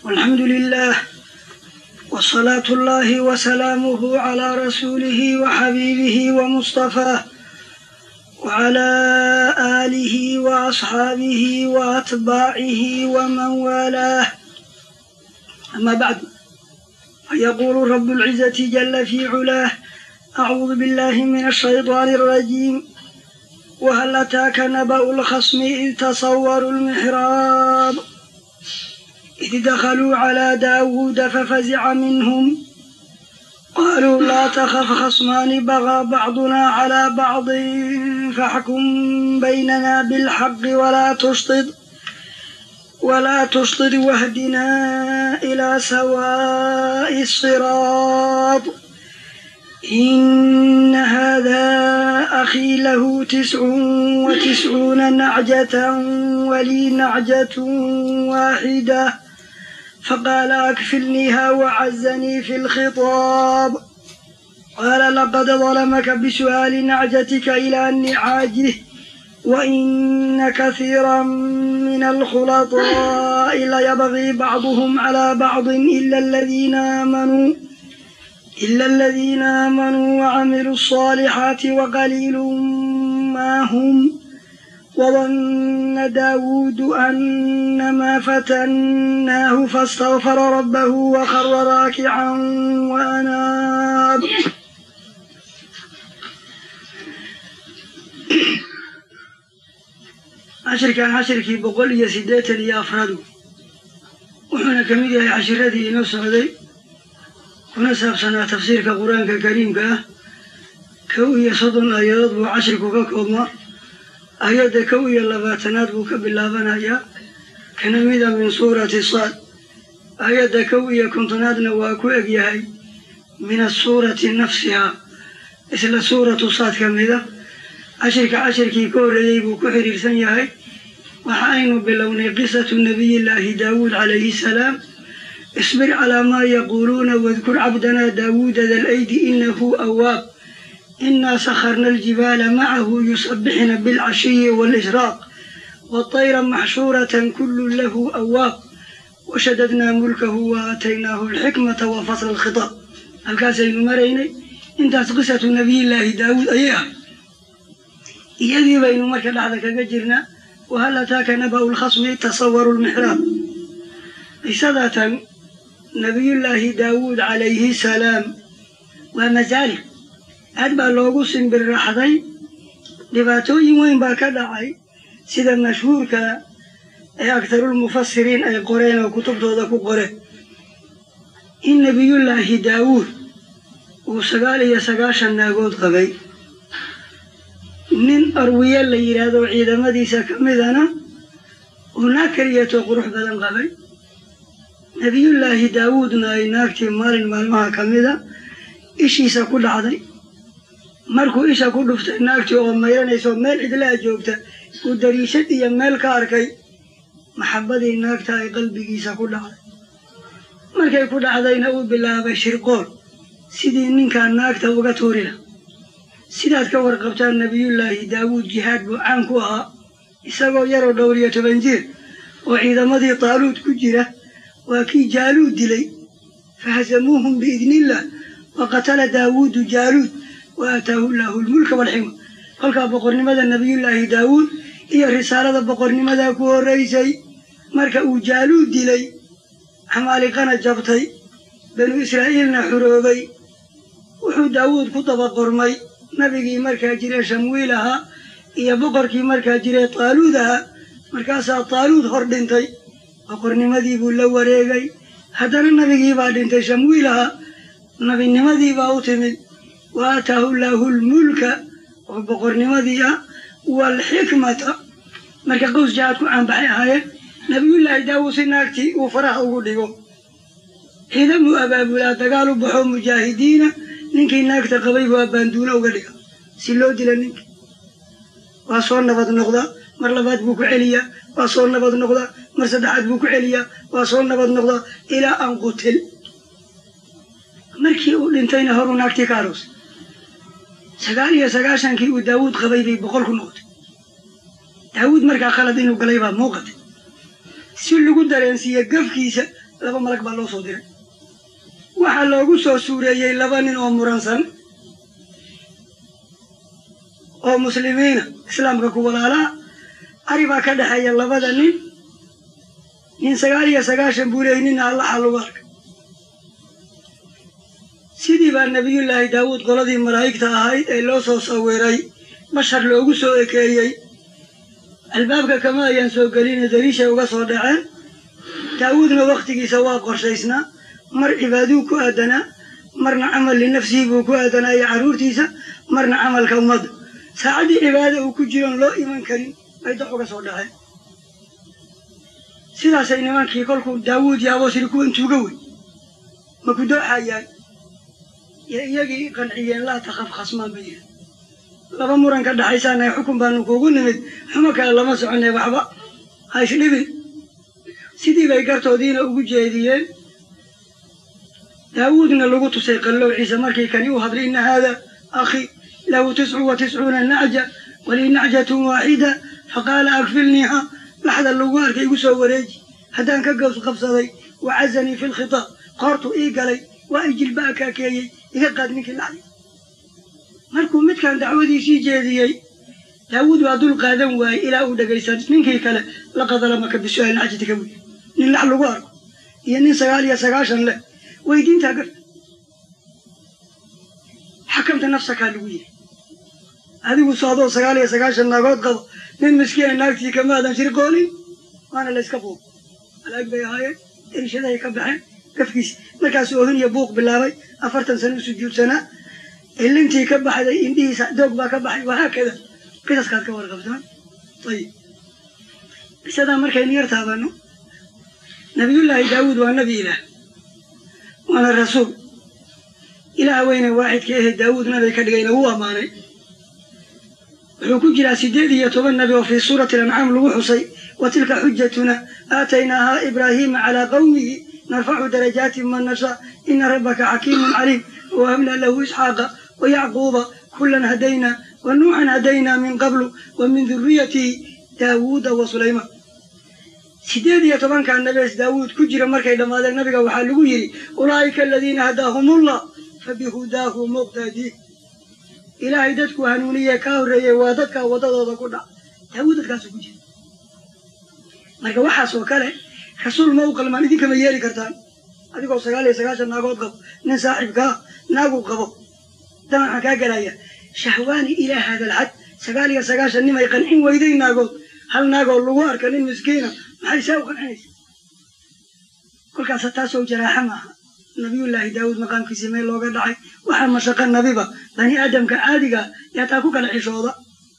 والحمد لله وصلاة الله وسلامه على رسوله وحبيبه ومصطفاه وعلى آله وأصحابه وأتباعه ومن والاه. أما بعد، فيقول رب العزة جل في علاه: أعوذ بالله من الشيطان الرجيم. وهل أتاك نبأ الخصم إذ تصوروا المحراب إذ دخلوا على داود ففزع منهم قالوا لا تخف خصمان بغى بعضنا على بعض فاحكم بيننا بالحق ولا تشطط واهدنا إلى سواء الصراط إن هذا أخي له 99 نعجة ولي نعجة واحدة فقال أكفلنيها وعزني في الخطاب. قال لقد ظلمك بسؤال نعجتك إلى نعاجه وإن كثيرا من الخلطاء ليبغي بعضهم على بعض إلا الذين آمنوا وعملوا الصالحات وقليل ما هم. وظن داود أنما فتناه فاستغفر ربه وخر راكعا وأناب. عشركي بقول سديتا يا أفراد وحنا كميديا عشرتي نفسه kuna saabsanaa tafsiirka qur-aanka kariimka ah 1 aayadood buu cashirku ka koobmaa. aayadda 1 buu ka bilaabanayaa kana mida min suurati saad. aayadda 1 waa ku egyahay min asuurati nafsihaa, isla suuratu saad ka mida. cashirkii ka horreeyey buu ku xiriirsan yahay. waxa aynu bilownay qisatu nabiyillaahi daawuud calayhi salaam. اصبر على ما يقولون واذكر عبدنا داود ذا الأيد إنه أواب إنا سخرنا الجبال معه يسبحن بالعشي والإشراق والطير محشورة كل له أواب وشددنا ملكه وآتيناه الحكمة وفصل الخطاب. الكاسين مريني انت قصة نبي الله داود أيها يذي بين مركز لحظك جرنا. وهل أتاك نبأ الخصم تصوروا المحراب. إسادة نبي الله داود عليه السلام ومزالك أدبا لوغوسن بالرحضي لباتوي وين باكدعي سيدا مشهور أكثر المفسرين أي قرين وكتب دوذاكو قرين إن نبي الله داود وسقالي سقاشا ناقود قبي نين أرويا اللي يرادوا عيدا مديسا كمدانا وناكرية قروح بدن قبي. نبي الله داودنا أي naagtii maalmaha ka mida ishiisa ku dhacday. markuu isha ku dhuftay naagtii oo mayranayso meel cidlaa joogta uu dariishad iyo meel ka arkay maxabadii naagta ay qalbigiisa ku dhacday. markay ku dhacdayna uu bilaabay shirqool sidii ninkaan naagta uga tuuri lahaa. sidaad ka warqabtaan nabiyullaahi daawuud jihaad buu caan ku ahaa isagoo yaroo 12 jir oo ciidamadii taaluud ku jira. وكي جالود دلي فهزموهم بإذن الله وقتل داود جالود وآتاه الله الملك والحكمة. قال بقرن مدى النبي الله داود هي رسالة بقرن مدى كو الرئيسي مركا جالود دلي عمالقنا جبتي بنو إسرائيل نحروبي وحو داود كتب قرمي نبي مركا جري شمويلها هي بقركي مركا جري طالودها مركاسا طالود هردنتي boqornimadii buu la wareegay. haddana nabigii baa dhintay shamuilaha nabinimadii baa u timid. waataahu llaahu lmulka oo boqornimadii ah waalxikmata. marka qows jahaad ku caanbaxay ahaayeen. nabiyullaahi daawuud si naagtii uu faraha ugu dhigo ciidamuu abaabulaa dagaal u baxo mujaahidiina. ninkii naagta qabay buu baanduulo uga dhiga si loo dila ninkii. waa soo nabad noqda mar labaad buu ku celiyaa. waa soo nabad noqda mar saddexaad buu ku celiyaa. waa soo nabad noqda ilaa an qutil. markii uu dhintayna horuu naagtii ka aroosay. 99kii uu daawuud qabay bay 100 ku noqotay. daawuud markaa khalad inuu galay baa muuqatay. si lagu dareensiiyo gafkiisa laba malag baa loo soo diray waxaa loogu soo suureeyey laba nin oo muransan oo muslimiina islaamka ku walaalaa ari baa ka dhexeeya labada nin 99 buu leeyahay nina alla xal ugu arka sidii baa nabiyullaahi daawuud qoladii malaa'igta ahayd ee loo soo sawiray bashar loogu soo ekeeyey albaabka kama ayaan soo gelin dariishay uga soo dhaceen daawuudna waqtigiisa waa qorshaysnaa mar cibaaduu ku aadanaa marna camal linafsihi buu ku aadanaa iyo carruurtiisa marna camalka ummadda saacaddii cibaada uu ku jiroon loo iman karin bay dox uga soo dhaceen sidaasay nimankii kolkuu daawuud yaaboo siri kuwan tuuga wey ma ku dooxayaan iyagii qanciyeen laa takhaf khasmaan bay yidhi laba muran ka dhaxaysaana xukun baanu kuugu nimid xumo kale lama soconay waxba ha isdhibin sidii bay gartoodiina ugu jeediyeen daawuudna lagu tusay qallowciisa markii kani u hadlay inna haada akhi lahu 99 nacja walii nacjatun waaxida faqaala akfilniiha laxda lagu arkay igu soo wareeji haddaan ka gaws qabsaday wacazanii fi lkhitaab qoortu ii galay waa i jilbaa kaakeeyey iga qaad ninkii laxdi markuu midkan dacwadiisii jeediyey daawuud waa dul qaadan waayey ilaa uu dhegaysan ninkii kale laqad lamaka bisu'aali nacjatika buyi nin lax lagu arko iyo nin 99 leh weydiintaa garta xakamta nafsakaa lagu yidhi adigu soodoo 99 naagood qabo nin miskiina naagtii kama aadan shirqoolin waana layska buuq malaa'ig bay ahaayeen erishadahay ka baxeen gafkiisi markaasuu ohin iyo buuq bilaabay 40 sano u sujuudsanaa ilintii ka baxday indhihiisa doog baa ka baxay wahaakada qisaskaad ka warqabtaan ayib qisadaa markaynu yar taabanno nabiyullaahi daawuud waa nabi ilaah waana rasuul ilaah weyne waaxidka ahe daawuud nabi ka dhigayna wuu ammaanay wuxuu ku jiraa 18 nabi oo fii suurati al-ancaam lagu xusay wa tilka xujatuna aataynaahaa ibraahiima calaa qawmihi narfacu darajaatin man nashaa ina rabbaka xakiimun caliim wahabnaa lahu isxaaqa ويعقوب كلا هدينا ونوحا هدينا من قبل ومن ذريته داود وسليمان 18 كان نبي داود كجرا markay dhamaadeen nabiga waxa lagu yiri ulaa'ika alladina hadahumullah fabihudaahu muqtadi ilaahay dadku hanuuniye ka horeeyay waa dadka wadadooda ku dhac daawud dadkaas ku jira marka waxa soo kale rasuul ma u qalmaan idinka ma yeeli kartaan adigoo 99 naagood qabo nin saaxiibka naagu qabo دمع كاجرايا شهواني إلى هذا الحد سقالي سقاش إني ما يقنعين ويدين ناقول هل ناقول لوار كان مسكينة ما يساوي قنعين كل كاسة تاسو جراحة معها نبي الله داود مقام في سمين لو قد عي وحما شقا النبيبة بني آدم كعادقة يتاكوك العشوضة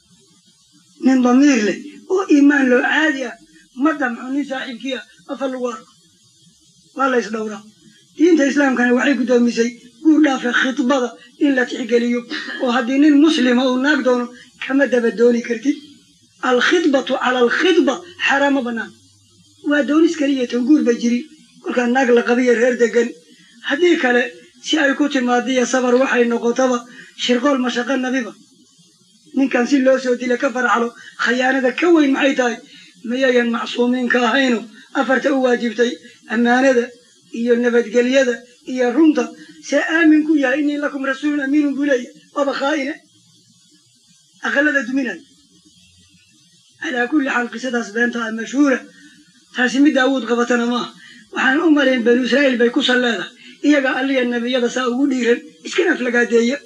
من ضمير لي وإيمان له عادية مدام عني صاحب كيا أفلوار والله يسدورا دين الإسلام كان وحيك دوميسي قول في خطبة إلا تحقليو وهدين المسلم أو ناقدون كما دبدوني كرتي الخطبة على الخطبة حرام بنان ودوني سكرية تنقول بجري وكان ناقل قضية هردقن هديك على سيأيكوت المادية صبر وحي النقطبة شرقول مشاق النبيبة من كان سيلو سودي لكفر على خيانة كوين معيتاي ميايا معصومين كاهينو أفرت واجبتي أمانة إيا النبت قليادة إيا الرمطة سآمنكم يا إني لكم رسول أمين بلي وبخائنة أغلد دمنا على كل حال قصة أسبانتها المشهورة تاسمي داود غبطنا ما وحان أمرين بنو إسرائيل بيكوص اللادة إيا قال لي النبي يدا سأقول ليهن إسكنا فلقاتي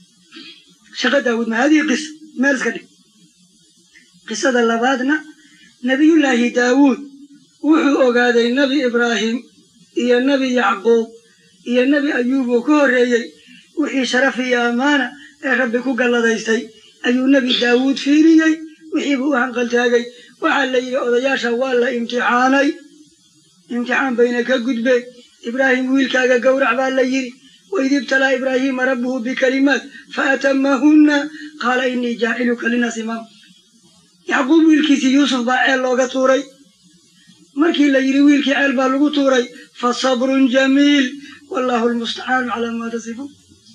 شغل داود ما هذه قصة ما رزقني قصة اللبادنا نبي الله داود وحو أقاد النبي إبراهيم إيا النبي يعقوب iyo nabi ayuub oo ka horeeyay wixii sharaf iyo amaana ee rabbi ku galladaystay ayuu nabi daawuud fiiriyay wixii uu hanqal taagay waxa la yiri odayaasha waa la imtixaan bayna ka gudbay ibraahim wiilkaaga gowrac baa la yiri waydib tala ibraahim rabbuhu bikalimaat faatamahunna qaala inni jaa'iluka linnaasi imaam yacquub wiilkiisii yuusuf baa ceel looga tuuray markii la yiri wiilkii ceel baa lagu tuuray fa sabrun jamiil والله المستعان على ما تصفون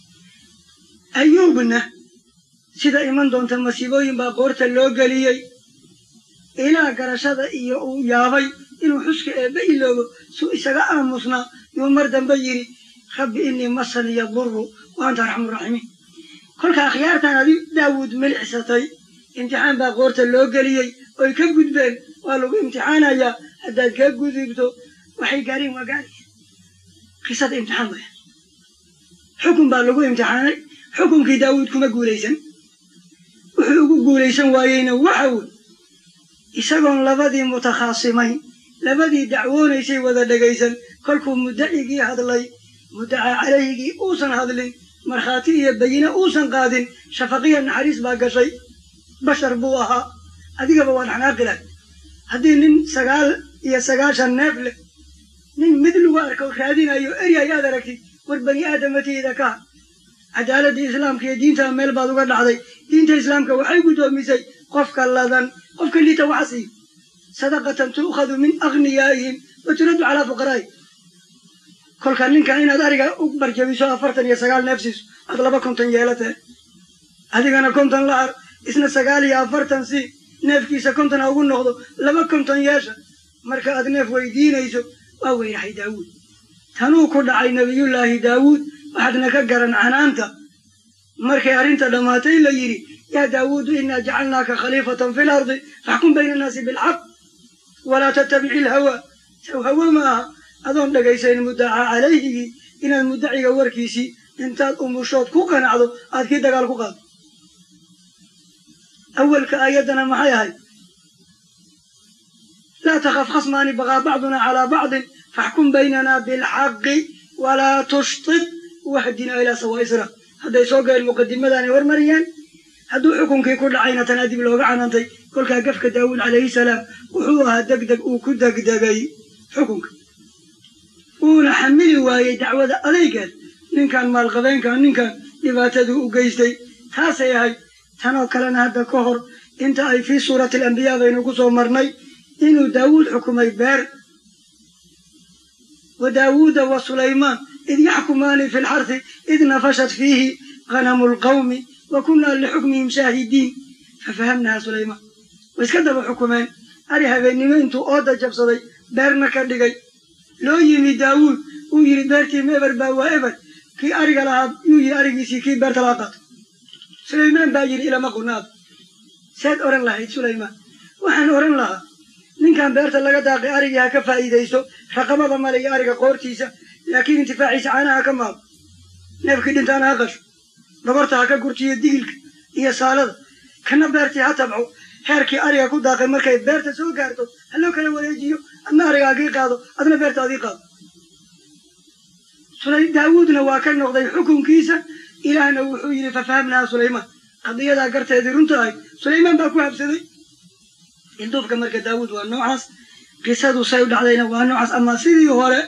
أيوبنا سيدا إيمان دونتا مسيبوين باقورتا اللو قليي إلا قرشادا إيو يابي inuu xuska eebbe iloobo suu isaga aamusnaa yuu mar dambe yidhi rabbi innii masaniya durru wa anta arxamuraximiin kolka akhyaartan adi daawuud milicsatay imtixaan baa qoorta loo geliyey oy ka gudbeen waa lagu imtixaanayaa haddaad ka gudubto waxay gaareen waa gaarayeen qisada imtixaan waya xukun baa lagu imtixaanay xukunkii daawuud kuma guulaysan wuxuu ugu guulaysan waayeyna waxa wey isagoon labadii mutakhaasimayn labadii dacwoonaysay wada dhegaysan kolkuu muddacigii hadlay muddaca calayhigii uusan hadlin markhaati iyo bayine uusan qaadin shafaqiya naxariis baa gashay bashar buu ahaa adigaba waa dhaxnaaqilaad haddii nin 9 neef leh nin mid lagu arko raadinayo erya ayaad aragtid war bani aadamatiida ka cadaaladda islaamka iyo diinta meel baad uga dhacday diinta islaamka waxay guddoomisay qofka ladan qofka liita waxasi sadaqatan tu'khadu min aghniyaa'ihim wa turaddu calaa fuqaraa'ihim kolka ninka inaad ariga u barjabiso 49 neef siiso aad 2 yeelatee adigana 50 la ar isna 49 si neefkiisa 50 ugu noqdo 2 yeesha marka aad neef weydiinayso waa weyrahay daawuud tanuu ku dhacay nabiyullaahi daawuud waxaadna ka garan canaanta markay arrinta dhammaatay la yidhi yaa daawuudu innaa jacalnaaka khaliifatan fi lardi faxkum bayna annaasi bilxaq walaa tattabici ilhawaa saw hawa ma aha adoon dhegaysayn muddaca calayhigii inaad muddaciga warkiisii intaad umushood ku qanacdo aad kii dagaal ku qaado awalka aayaddana maxay ahayd laa takhaf khasmaani bagaa bacdunaa calaa bacdin faxkum baynanaa bilxaqi walaa tushtit wahdinaa ilaa sawaa'i siraat hadday soo galeen muqadimadaanay hormariyeen hadduu xukunkii ku dhacayna tanaa dib looga canantay kolkaa gafka daawuud calayhi salaam wuxuu ahaa degdeg uu ku degdegay xukunka uuna xamili waayey dacwada adaygeed ninkan maalqabeenkan ninkan dhibaataduu u geystay taasay ahayd tanoo kalena hadda ka hor inta ay fii suurati alambiyaa baynu ku soo marnay inuu daawuud xukumay beer wa daawuuda wa sulaymaan id yaxkumaani fi lxarsi id nafashat fiihi ganamu lqawmi wa kunnaa lixukmihim shaahidiin fafahamnaha sulaymaan way iska daba xukumeen ari habeennimo intuu ooda jabsaday beerna ka dhigay loo yimi daawuud uu yidhi beertii ma eber baa waa eber kii ariga lahaa yuu yidhi arigiisii kii beerta lahaa qaato sulaymaan baa yidhi ilama qunaad seed oran lahayd sulaymaan waxaan oran lahaa ninkan beerta laga daaqay arigii ha ka faa'iidaysto raqabada male iyo ariga qoortiisa laakiin intifaaciisa caanaha ha ka maado neefkii dhintaana ha qasho dhabarta ha ka gurtiyo digilka iyo saalada kana beertii ha tabco heerkii ariga ku daaqay markay beerta soo gaarto ha loo kala wareejiyo adna ariga agii qaado adna beerta adii qaado daawuudna waa ka noqday xukunkiisa ilaahna wuxuu yidhi fafahamnaha sulaymaan qadiyadaa garteedii runta ahayd sulaymaan baa ku habsaday ilduufka marka daawuud waa noocaas qisadu say u dhacdayna waa noocaas ama sidii hore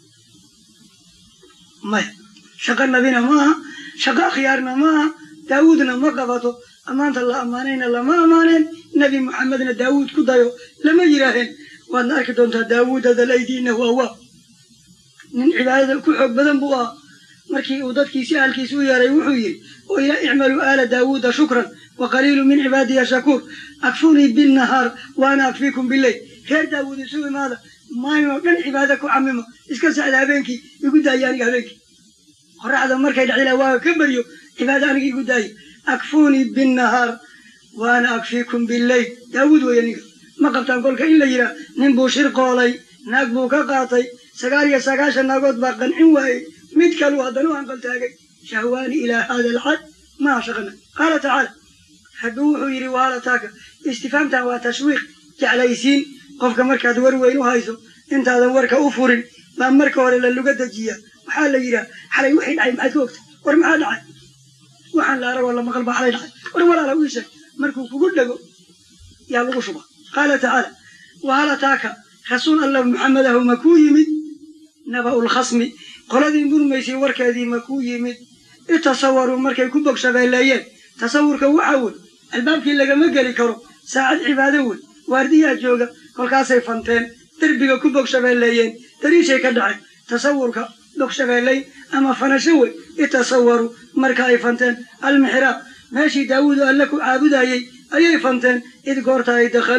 maya shaqo nabina maaha shaqo akhyaarna maaha daawuudna ma qabato ammaanta la ammaanayna lama ammaaneen nebi muxamedna daawuud ku dayo lama yidhaaheen waadna arki doontaa daawuud hadalaydi innahu awwaab nin cibaadada ku xoog badan buu ahaa markii uu dadkiisi ahalkiisi u yeeray wuxuu yidhi oo ila icmaluu aala daawuuda shukran wa qaliilu min cibaadiya shakuur akfunii binnahaar wa ana akfiikum bileyl reer daawuud isu imaada maalin oo dhan cibaada ku camimo iska sacda habeenkii igu daaya aniga habeenkii qoraxda markay dhacdila waaga ka baryo cibaada aniga igu daayo akfunii binnahaar wa ana akfiikum bileyl daawuud weeye ninka ma qabtaan kolka in la yidhaah nin buu shir qoolay naag buu ka qaatay 99 naagood baa qancin waayey mid kaluu haddana u hanqaltaagay shahwaani ilaa haada alxad maa shaqana qaala tacaala hadduu wuxuu yidhi waalataaka istifaamtan waa tashwiiq jeclaysiin qofka markaad war weyn u hayso intaadan warka u furin baa marka hore la luga dejiyaa waxaa la yidhaah xalay wixii dhacay maxaad ka ogtay war maxaa dhacay waxaan la aragoo la maqal baa xalay dhacay war walaala ii sheeg markuu kugu dhego yaa lagu shuba qaala tacaala waalataaka rasuul allah muxamedahu ma kuu yimid naba'ul khasmi qoladii murmaysay warkeedii ma kuu yimid itasawaruu markay ku bogshabeeleeyeen tasawurka waxaa wey albaabkii lagama geli karo saacad cibaado wey waardiyaa jooga kolkaasay fanteen derbiga ku bogshabeeleeyeen dariishay ka dhaceen tasawurka bogshabeelay ama fanasho wey itasawaruu marka ay fanteen almixraab meeshii daawuudu alle ku caabudayey ayay fanteen id goorta ay dakhaluu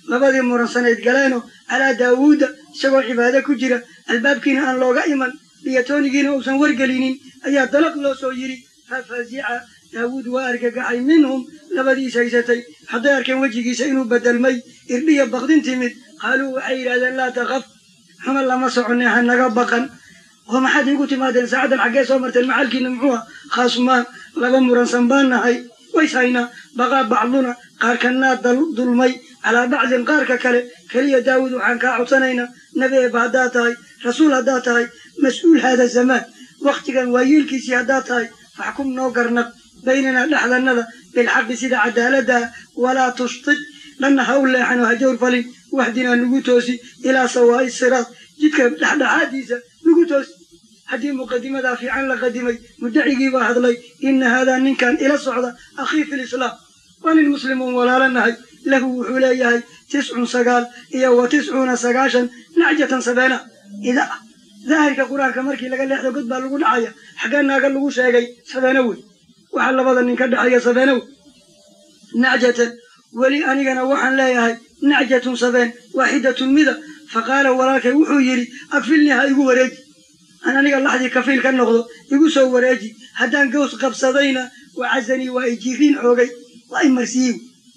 labadii muransaneyd galeeno calaa daawuuda isagoo cibaado ku jira albaabkiina aan looga iman dhiyatoonigiina uusan wargelinin ayaa dalaq loo soo yidhi fafazica daawuud waa argagaxay minhum labadiis haysatay hadday arkeen wejigiisa inuu bedelmay irdhiya baqdin timid qaaluu waxay yidhahdeen laa takaf xuma lama soconne ha naga baqan oo maxaad iigu timaadeen saacaddan xaggee soo marteen macalkiina muxuu ah khaasmaan laba muransan baan nahay ways haynaa baqaa bacduna qaarkanaa dulmay calaa bacdin qaarka kale keliya daawuud waxaan kaa codsanaynaa nebi eeba haddaad tahay rasuul haddaad tahay mas-uul haada zamaan wakhtigan waayeelkiisii haddaad tahay faxkum noo garnaq baynanaa dhexdannada bilxaqi sida cadaaladdaa walaa tushtig dhanna ha u leexan oo ha jawr falin waxdinaa nugu toosi ilaa sawaa'i siraad jidka dhexdhexaadiisa nugu toosi haddii muqadimadaa fiican la qadimay mudacigii baa hadlay inna haadaa ninkan ila socda akhii fi lislaam waa nin muslimuun walaalanahay lahu wuxuu leeyahay 9 iyo wa 90 nacjatan sabeena ida daahirka qur-aanka markii laga leexdo god baa lagu dhacaya xaggaa naaga lagu sheegay sabeena wey waxaa labada nin ka dhexeeya sabeena wey nacjatan weli anigana waxaan leeyahay nacjatun sabeen waaxidatun mida faqaala walaalkay wuxuu yidhi akfilnii ha igu wareeji an aniga laxdii kafiil ka noqdo igu soo wareeji haddaan gaws qabsadayna wacazanii waa ijiiriin xoogay waa imarsiiyi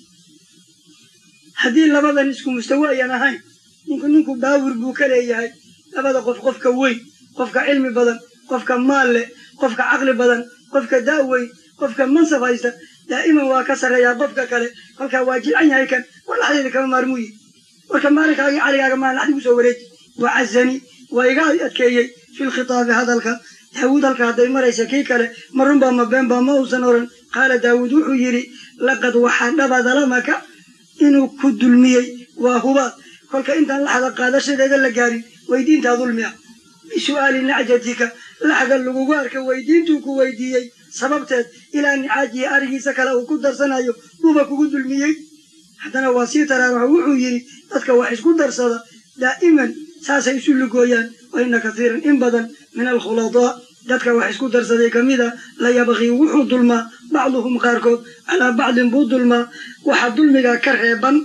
haddii labadan isku mustawa ayaan ahayn ninku baawir buu ka leeyahay labada qof qofka weyn qofka cilmi badan qofka maal leh qofka caqli badan qofka daaweyn qofka mansab haysta daa'iman waa ka sarreeyaa qofka kale kolkaa waa jilcan yahay kan war laxdeeda kama maarmuyi warka maalinkaagii caligaaga maan laxdi gu soo wareeji wacazanii waa iga adkeeyey fi lkhitaabi hadalka daawuud halka hadday maraysa kii kale ma runbaa ma beenbaa ma uusan oran qaala daawuud wuxuu yidhi laqad waxaa dhaba dalamaka inuu ku dulmiyey waa hubaad kolka intaan laxda qaadashadeeda la gaarin weydiintaa dulmi ah bisu'aali nacjatika laxda lagugu arka weydiintuu ku weydiiyey sababteed ilaa nicaajihi arigiisa kale uu ku darsanayo buuba kugu dulmiyey haddana waa sii taraaraxa wuxuu yidhi dadka wax isku darsada daa'iman saasay isu lugooyaan wa inna katiiran in badan min alkhuladaa dadka wax isku darsaday ka mida la yabqii wuxuu dulmaa bacduhum qaarkood calaa bacdin buu dulmaa waxaa dulmigaa ka reeban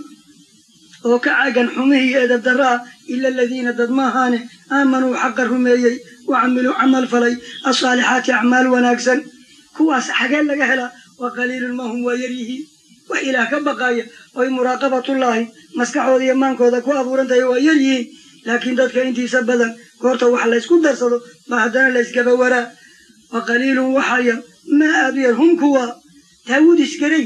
oo ka caagan xumihii eedab darra ah ila aladiina dad maahaane aamanuu xaqa rumeeyey wa camiluu camal falay asaalixaati acmaal wanaagsan kuwaas xagee laga helaa wa qaliilun ma hum waa yaryihiin wax ilaah ka baqaaya oy muraaqabatullaahi maskaxooda iyo maankooda ku abuuran tahay waa yaryihiin laakiin dadka intiisa badan goorta wax laysku darsado baa haddana laysgaba waraa wa qaliilun waxaa yar maa aadu yar hum kuwa daawuud isgaray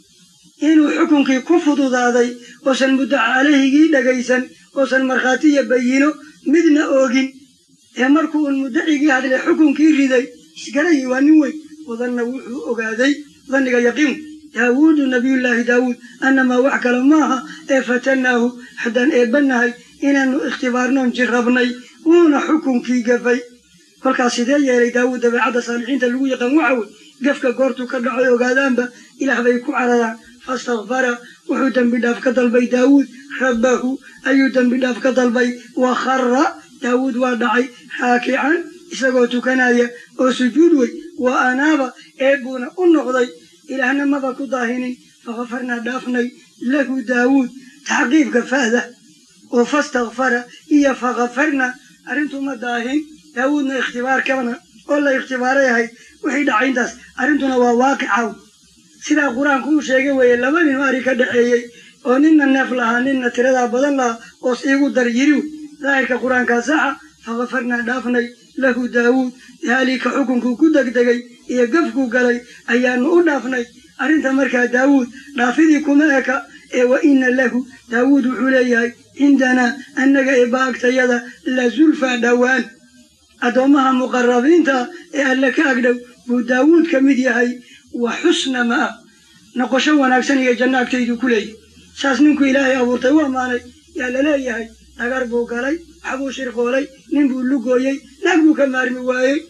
inuu xukunkii ku fududaaday oosan muddaca caleyhigii dhagaysan oosan markhaati iyo bayino midna oogin ee markuu un muddacigii hadlay xukunkii riday isgarayi waa nin weyn wadanna wuxuu ogaaday danniga yaqiin daawuudu nabiyullaahi daawuud annamaa wax kale maaha ee fatannaahu haddaan eebbannahay inaannu ikhtibaarnoon jirrabnay wuuna xukunkii gafay kolkaas sidee yeelay daawuud dabeecadda saalixiinta lagu yaqaan waxa wey gafka goortuu ka dhacoy ogaadaanba ilaah bay ku cararaan fastakfara wuxuu dembi dhaaf ka dalbay daawuud rabbahu ayuu dembi dhaaf ka dalbay wa khara daawuud waa dhacay raakican isagoo tukanaya oo sujuud wey wa anaaba eebbuuna u noqday ilaahna maba ku daahinin fakafarnaa dhaafnay lahu daawuud taxqiibka fahda oo fastakfara iyo fakafarna arrintuma daahin daawuudna ikhtibaarkana oo la ikhtibaaray ahayd wixii dhacayntaas arrintuna waa waaqicaw sidaa qur-aanku uu sheegay weeye laba nin ari ka dhaxeeyey oo ninna neef lahaa ninna tiradaa badan lahaa oos iigu dar yiri wey daahirka qur-aankaa saxa fakafarnaa dhaafnay lahu daawuud daalika xukunkuu ku degdegay iyo gafkuu galay ayaanu u dhaafnay arrinta markaa daawuud dhaafidii kuma eka ee wa inna lahu daawuud wuxuu leeyahay cindanaa annaga eebba agtayada la zulfaa dhowaan addoommaha muqarabiinta ee alle ka agdhow buu daawuud ka mid yahay wa xusna ma'a noqosho wanaagsan iyo janno agtaydu ku leeyahy saas ninku ilaahay abuurtay u ammaanay yaa la leeyahay dhagar buu galay waxbuu shirqoolay nin buu lugooyey naag buu ka maarmi waayey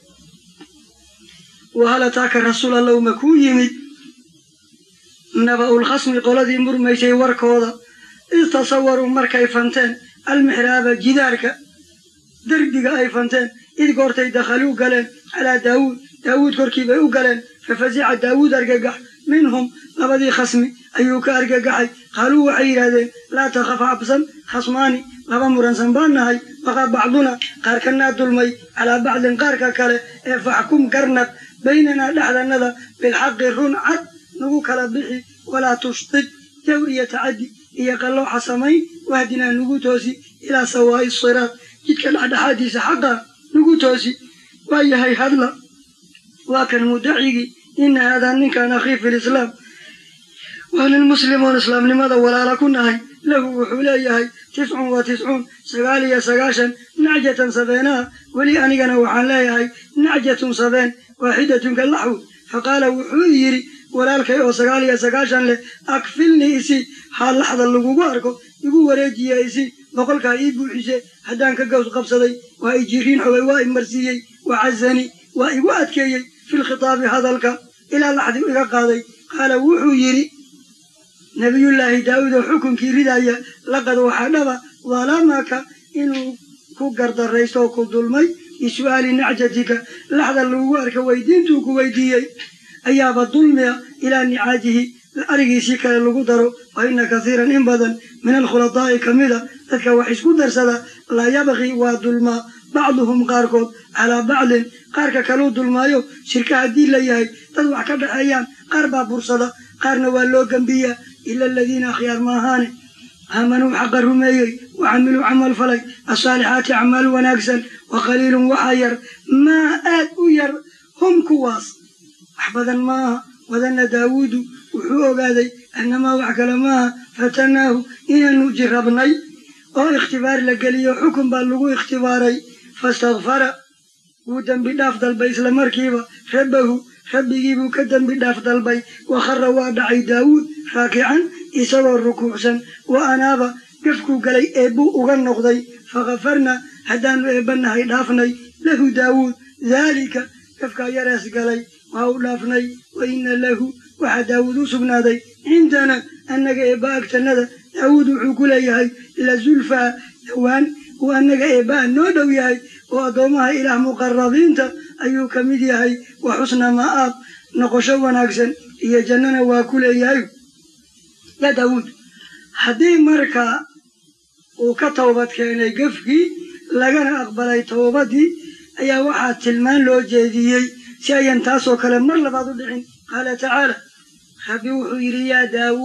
wahal ataaka rasuul allow ma kuu yimid naba'ulkhasmi qoladii murmaysay warkooda id tasawaruu markay fanteen almixraaba jidaarka derbiga ay fanteen id goortay dakhaluu galeen calaa daawuud korkii bay u galeen fafazica daawuud argagax منهم لبدي خصمي أيوك أرجع قحي قالوا وحيرادين لا تخاف عبسا خصماني لبا مرنسن بانهاي بقى بعضنا قاركنا دلمي على بعض قارك كله فحكم قرنك بيننا لحظنا بالحق الرنعت نقول كلا بحي ولا تشطط جوري يتعدي يقلوا حسمي وهدنا نقول توسي إلى سواء الصراط جدك العد حديث حقا نقول توسي وأي هاي هذلا وكان مدعي إن هذا إن كان أخي في الإسلام وهل المسلمون الإسلام لماذا ولا لكنا هاي له وحولي هاي 99 سقالية سقاشا نعجة سبينها ولي أنيقنا وحان لا هاي نعجة سبين واحدة كاللحو فقال وحولي ولا الكيو سقالية سقاشا له أكفلني إسي حال لحظة اللقوباركو يقول وريجي إسي بقولك إيبو حسي حدان كقوس قبصدي وإجيرين حوي وإمرسيي وعزني وإيواتكي في الخطاب هذا الك إلى لحظة قاضي قال وحولي نبي الله داود حكم كيردايا لقد وحدبا ظلمك إنه كقرد الرئيس وكظلمي يسؤال نعجتك لحظة اللوارك ويدينتو كويديي أياب الظلم إلى نعاجه الأرقيسيك للقدر وإن كثيرا إنبدا من الخلطاء كمذا ذلك وحيس قدر سدا لا يبغي وظلم بعضهم قاركود على بعض قارك كلو ظلمايو شركة الدين ليهي تدوع كبع أيام قاربا برصدا قارنا واللو قنبية إلا الذين أخيار ماهاني آمنوا حق الرميي وعملوا عمل فلي الصالحات أعمال وناقصا وقليل وحير ما أدوير هم كواس أحبذا ما وذن داود وحوق هذي أنما وحكل ما فتناه إن نجربني أو اختبار لقلي حكم باللغو اختباري فاستغفر ودن بالأفضل بيس لمركيبة ربه يجيبوا كدن بالأفضل بي وخر وادعي داود راكعا إسوا الركوعا وأنابا قفكو قلي إبو أغنقضي فغفرنا هدان إبنا هيدافني له داود ذلك قفكا يراس قلي وأولافني وإن له وحا داود سبنادي عندنا أنك إبا أكتنادي داود عقليهي إلى زلفا دوان وأنك إبا نودويهي وأضومها إلى مقربين أيو كميديهي وحسن مآب نقشوا ناكسن إيا جننا وكليهي يا داود هذه مركا وكتوبت كأنه قفكي لغنا أقبلي توبتي أي واحد تلمان لو جديي سيئن تاسو كلام مرة بعض الدعين قال تعالى خبيو حيري يا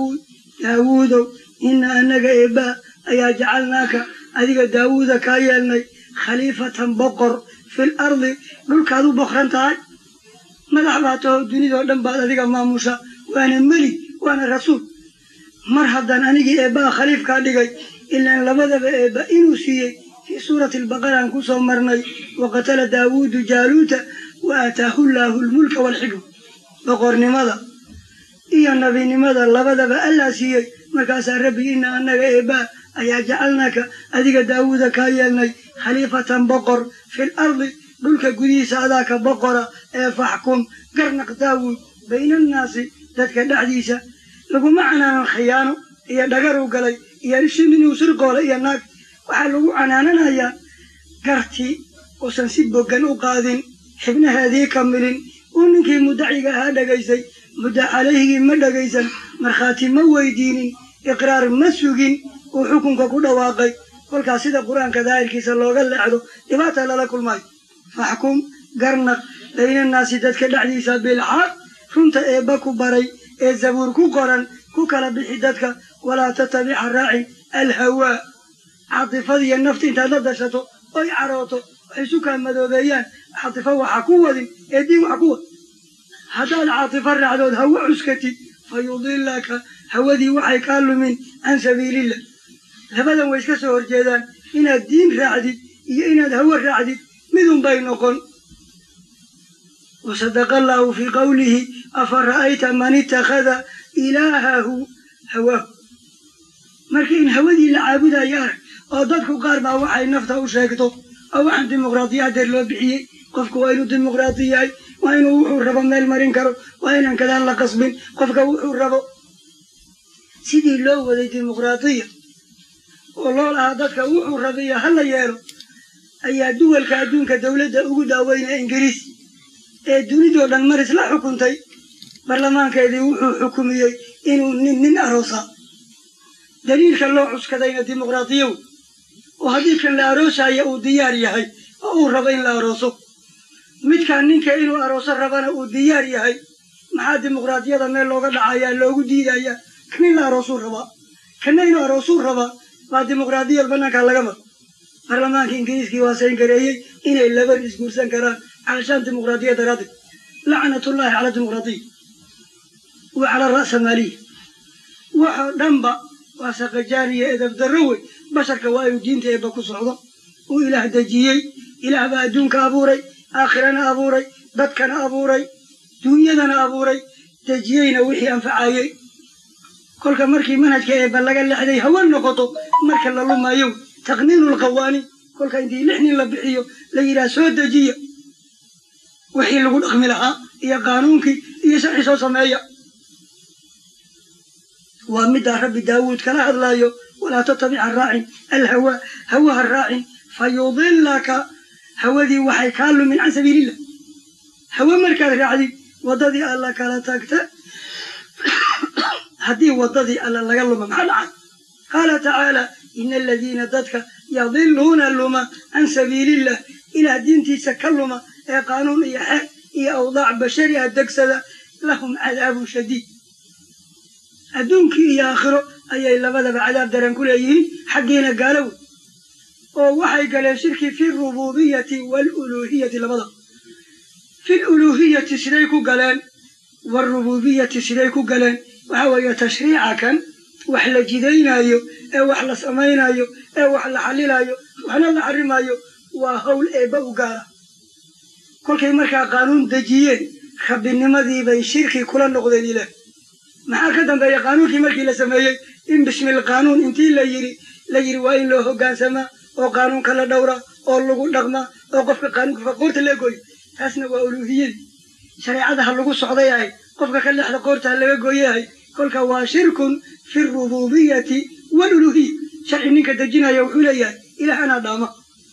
داود إن أنك إبا أي جعلناك أذيك داود كايلني خليفة بقر في الأرض قل كادو بقرنتاي مدحباته الدنيا ودن بعد أذيك ما موسى وأنا ملي وأنا رسول مرحبا أنيجي إبا خليف كاديجي إلا لبذا إبا إنوسي في سورة البقرة أنكسو مرني وقتل داود جالوت وآتاه الله الملك والحكم بقر نماذا إيا النبي نماذا لبذا بألا سيي مكاس ربي إن أنك إبا أي جعلناك أذيك داود كايلني خليفة بقر في الأرض قلك قديس هذاك بقرة فاحكم قرنق داود بين الناس ذاتك الحديثة لقو معنا الخيانة إيا دقروا قلي إيا رشنين وسرقوا لإيا الناك وحلقوا عنانا إيا قرتي وسنسيبوا قنوا قادين حبنا هذه كملين ونكي مدعيك هذا قيسي مدع عليه مدى قيسا مرخاتي مويدين إقرار مسوقين وحكمك كل واقعي والكاسيد القرآن كذلك كيس الله قال لعده إباتا لك الماء فاحكم قرنق بين الناس ذاتك الحديثة بالحق كنت إباكو بري الزبور كو قرن كو كلا بحدتك ولا تتبع الراعي الهواء عاطفة دي النفط انت ندشته اي عروته وحيسوك المدوديان عاطفة وحكوة دي ايدي وحكوة هذا العاطفة الرعدود هواء عسكتي فيضلك هوا دي وحي كالو من عن سبيل الله لبدا ويسكسه الجيدان إن الدين رعدي إن الهواء رعدي مذن بينكم وصدق الله في قوله أفرأيت من اتخذ إلهه هواه مركين هودي العابد يارك أو ضدك قاربا وحي نفته وشاكته أو عن ديمقراطية دير لو بحيي قفك وينو ديمقراطية وينو وحو الربا من المرين كرو وين كذا لقصبين قفك وحو الربا سيدي لو ودي ديمقراطية والله لها ضدك وحو الربية هلا يارو أي دول كدولة أقود وين إنجليز الدنيا دول المرس لا حكمتي برلمانkeedii wuxuu xukumiyay inuu nin aroosa daliilka loo cuskadayna dimuqraadiyow oo haddii kan la aroosaya uu diyaar yahay oo uu rabo in la arooso midkaan ninka inuu arooso rabana uu diyaar yahay maxaa dimuqraadiyada meel looga dhacayaa loogu diidayaa kan in la aroosuu rabaa kana inuu aroosuu rabaa waa dimuqraadiyad bannaanka laga maro barlamaanka ingiriiskii waa sayn gareeyey inay laba isguursan karaan calashaan dimuqraadiyad daraaddeed lacnatullaahi cala dimuqraadiya wa cala ra'samaaliya waxa dhanba waa saqajaaniya edab darro wey basharka waa inuu diinta eebba ku socdo uu ilaah dejiyey ilaah baa adduunka abuuray aakhirana abuuray dadkana abuuray duunyadana abuuray dejiyeyna wixii anfacayey kolka markii manhajka eebba laga lexday hawa noqoto marka la lumayo taqniinu lqawaaniin kolka intii 6 nin la bixiyo la yidhaha soo dejiya wixii lagu dhaqmi lahaa iyo qaanuunkii iyo sharci soo sameeya waa middaa rabbi daawuud kala hadlaayo walaa tatabica raacin alhawaa hawaha raacin fayudilaka hawadii waxay kaa lumin can sabiilillah hawa markaad raacdid waddadii alla kala tagta haddii waddadii alla laga luma maxaa dhacay qaala tacaala ina aladiina dadka yadiluuna luma can sabiilillah ilaah diintiisa ka luma ee qaanuun iyo xeer iyo awdaac bashari ah degsada lahum cadaabun shadiid adduunkii iyo aakhiro ayay labadaba cadaab daran ku leeyihiin xaggiina gaalow oo waxay galeen shirki fi rububiyati waaluluuhiyati labada fi luluuhiyati siday ku galeen waalrububiyati siday ku galeen waxa weeye tashriica kan wax la jidaynaayo ee wax la samaynayo ee wax la xalilayo waxna la xarimayo waa hawl eebba u gaara kolkay markaa qaanuun dejiyeen rabbinimadii bay shirki kula noqdeen ilaah maxaa ka dambeeya qaanuunkii markii la sameeyey in bismil qaanuun intii la yiri waa in loo hoggaansamaa oo qaanuunka la dhowraa oo lagu dhaqmaa oo qofka qaanuunka qoorta la gooyo taasna waa uluuhiyadii shareecada ha lagu socday ahay qofka ka lexda qoorta ha laga gooyahay kolka waa shirkun fi rububiyati waaluluuhiya sharci ninka dejinaya wuxuu leeyahay ilaah anaa dhaama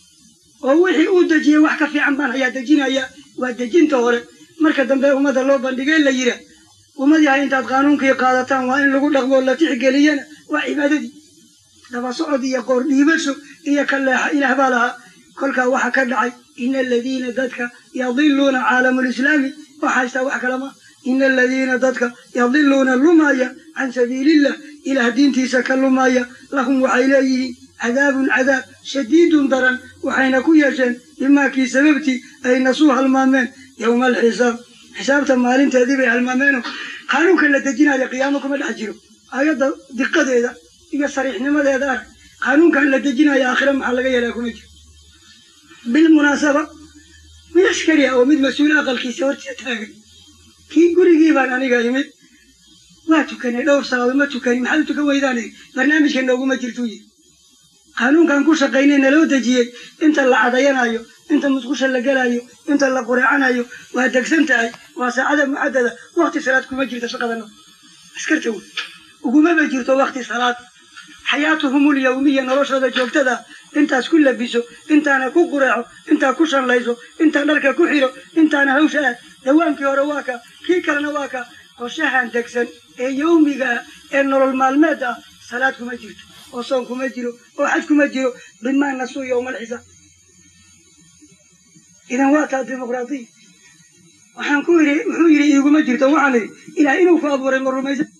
oo wixii uu dejiyey wax ka fiican baan hayaa dejinaya waa dejinta hore marka dambe ummadda loo bandhigay la yidhaah ummad yahay intaad qaanuunkii qaadataan waa in lagu dhaqmo la tixgeliyana waa cibaadadii daba socod iyo qoor dhiibasho iyo ka leexa ilaah baa lahaa kolkaa waxa ka dhacay ina aladiina dadka yadiluuna caalamulislaami waxa haystaa wax kalama ina aladiina dadka yadiluuna lumaya can sabiilillah ilaah diintiisa ka lumaya lahum waxay leeyihiin cadaabun cadaab shadiidun daran waxayna ku yeesheen bimaakii sababtii ay nasuu halmaameen yowma alxisaab xisaabta maalinteedii bay halmaameeno qaanuunka la dejinaya qiyaamo kuma dhex jiro ayadda diqadeeda iyo sariixnimadeeda arag qaanuunkan la dejinaya aakhira maxaa laga yeelaa kuma jiro bilmunaasaba mid askari ah oo mid mas-uul aqalkiisa hortiisa taagan kii gurigii baan aniga imid waa tukanay dhowr salaadood ma tukani maxaad u tukan weydaanay barnaamijka nooguma jirtuu yiri qaanuunkan ku shaqaynay naloo dejiyey inta la cadayanayo inta musqusha la gelayo inta la qureecanayo waa degsan tahay waa saacada muxadada waqti salaad kuma jirto shaqadana askarta wey ugumaba jirto waqti salaad xayaatuhum ulyawmiya noloshooda joogtada intaas ku labiso intaana ku qureeco intaa ku shanlayso intaa dharka ku xiro intaana hawsha aad dawaankii hore waa ka kii kalena waa ka qorshahan degsan ee yawmiga ah ee nolol maalmeed ah salaad kuma jirto oo soon kuma jiro oo xaj kuma jiro bimaa nasuu yowma alxisaab idan waa taa dimuqraadiya waxaan ku yidhi wuxuu yidhi iiguma jirto waxaan idhi ilaah inuu ku abuuray ma rumaysa